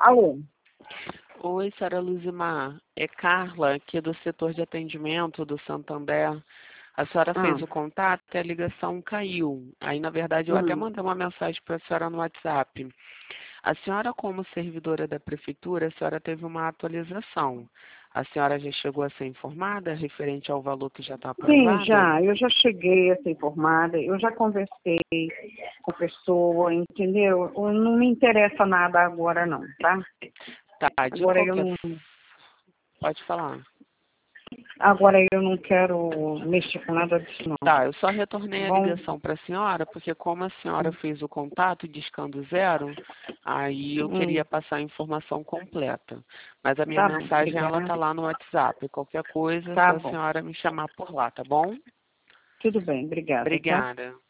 Alô? Oi, senhora Luzimar. É Carla, aqui do setor de atendimento do Santander. A senhora Ah, fez o contato e a ligação caiu. Aí, na verdade, eu até hum. mandei uma mensagem para a senhora no WhatsApp. A senhora, como servidora da prefeitura, a senhora teve uma atualização. A senhora já chegou a ser informada referente ao valor que já está Sim, aprovado? já. Eu já cheguei a ser informada, eu já conversei com a pessoa, entendeu? Não me interessa nada agora não, tá? Tá, de Agora eu qualquer... não, Pode falar. agora eu não quero mexer com nada disso não, Tá, eu só tá retornei a bom? ligação para a senhora, porque como a senhora fez o contato discando zero, aí eu Hum, queria passar a informação completa. Mas a minha tá bom, mensagem, ela obrigada. tá lá no WhatsApp. Qualquer coisa, é Tá só a bom, senhora me chamar por lá, tá bom? tudo bem, obrigada, tá? Obrigada.